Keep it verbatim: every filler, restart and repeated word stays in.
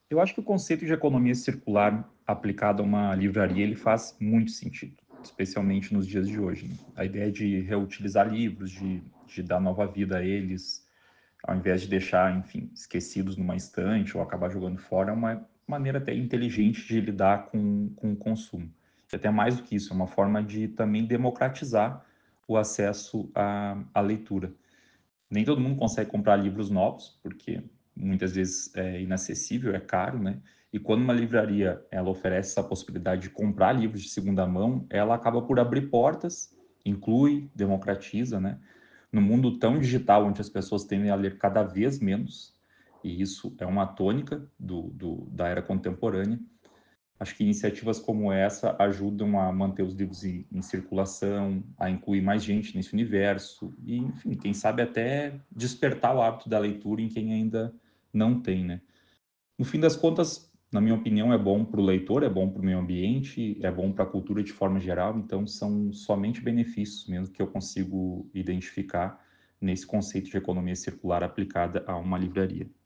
Eu acho que o conceito de economia circular aplicado a uma livraria, ele faz muito sentido, especialmente nos dias de hoje, né. A ideia de reutilizar livros, de de dar nova vida a eles, ao invés de deixar, enfim, esquecidos numa estante ou acabar jogando fora, é uma maneira até inteligente de lidar com com o consumo. E até mais do que isso, é uma forma de também democratizar o acesso à à leitura. Nem todo mundo consegue comprar livros novos, porque muitas vezes é inacessível, é caro, né. E quando uma livraria, ela oferece essa possibilidade de comprar livros de segunda mão, ela acaba por abrir portas, inclui, democratiza, né. No mundo tão digital, onde as pessoas tendem a ler cada vez menos, e isso é uma tônica do do da era contemporânea, acho que iniciativas como essa ajudam a manter os livros em em circulação, a incluir mais gente nesse universo e, enfim, quem sabe até despertar o hábito da leitura em quem ainda não tem, né. No fim das contas, na minha opinião, é bom para o leitor, é bom para o meio ambiente, é bom para a cultura de forma geral, então são somente benefícios mesmo que eu consigo identificar nesse conceito de economia circular aplicada a uma livraria.